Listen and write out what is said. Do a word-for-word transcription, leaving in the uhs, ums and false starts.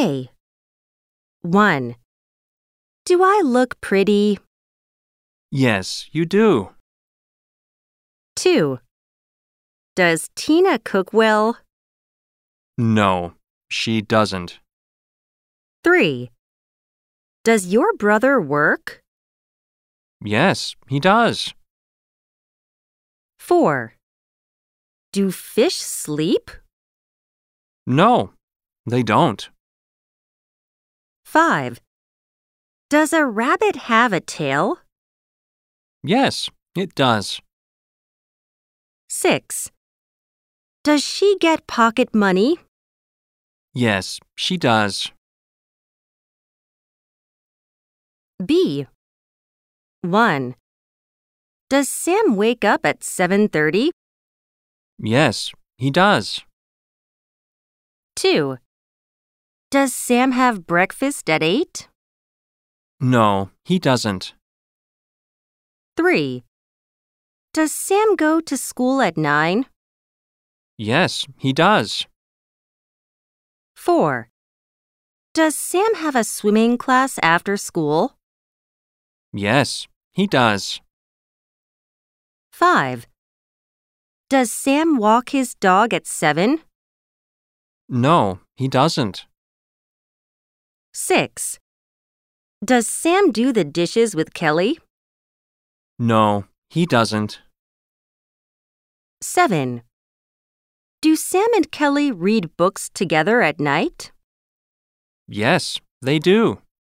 A. one. Do I look pretty? Yes, you do. two. Does Tina cook well? No, she doesn't. three. Does your brother work? Yes, he does. four. Do fish sleep? No, they don't. five. Does a rabbit have a tail? Yes, it does. six. Does she get pocket money? Yes, she does. B. one. Does Sam wake up at seven thirty? Yes, he does. two. Does Sam have breakfast at eight? No, he doesn't. three. Does Sam go to school at nine? Yes, he does. four. Does Sam have a swimming class after school? Yes, he does. five. Does Sam walk his dog at seven? No, he doesn't. six. Does Sam do the dishes with Kelly? No, he doesn't. seven. Do Sam and Kelly read books together at night? Yes, they do.